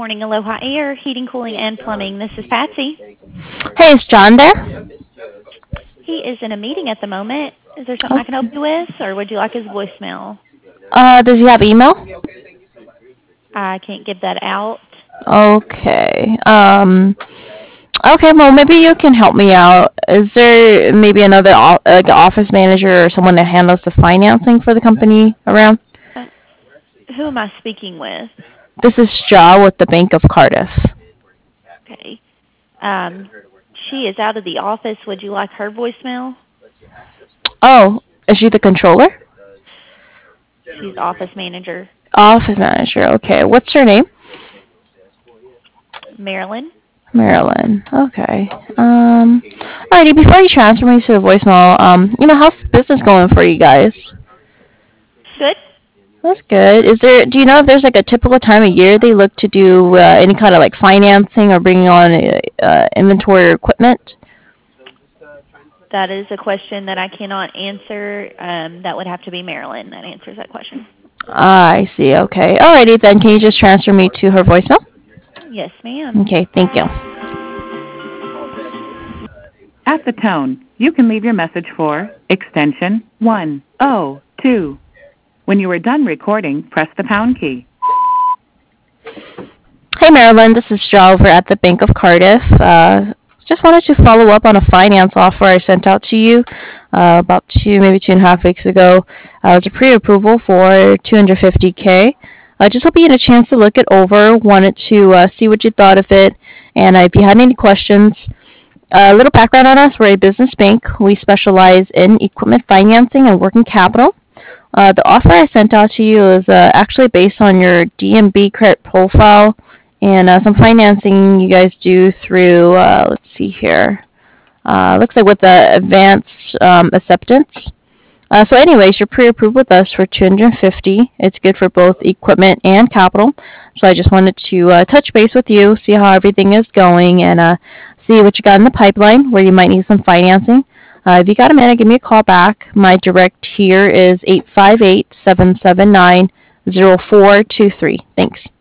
morning, Aloha Air, Heating, Cooling, and Plumbing. This is Patsy. Hey, is John there? He is in a meeting at the moment. Is there something I can help Okay. you with, or would you like his voicemail? Does he have email? I can't give that out. Okay. Okay, well, maybe you can help me out. Is there maybe another like an office manager or someone that handles the financing for the company around? Uh, who am I speaking with? This is Shaw with the Bank of Cardiff. Okay. Um, she is out of the office. Would you like her voicemail? Oh, is she the controller? She's office manager. Office manager. Okay. What's her name? Marilyn? Marilyn. Okay. Alrighty. Before you transfer me to the voicemail, how's business going for you guys? Good. That's good. Do you know if there's like a typical time of year they look to do any kind of like financing or bringing on inventory or equipment? That is a question that I cannot answer. That would have to be Marilyn that answers that question. I see. Okay. Alrighty then. Can you just transfer me to her voicemail? Yes, ma'am. Okay. Thank you. At the tone, you can leave your message for extension 102. When you are done recording, press the pound key. Hey Marilyn, this is Shaw over at the Bank of Cardiff. Just wanted to follow up on a finance offer I sent out to you about maybe 2.5 weeks ago. It was a pre-approval for $250K. Just hope you had a chance to look it over. Wanted to see what you thought of it, and if you had any questions. A little background on us: we're a business bank. We specialize in equipment financing and working capital. The offer I sent out to you is actually based on your DMB credit profile and some financing you guys do through, let's see here, looks like with the advanced acceptance. So anyways, you're pre-approved with us for 250. It's good for both equipment and capital. So I just wanted to touch base with you, see how everything is going, and see what you got in the pipeline where you might need some financing. If you got a minute, give me a call back. My direct here is 858-779-0423. Thanks.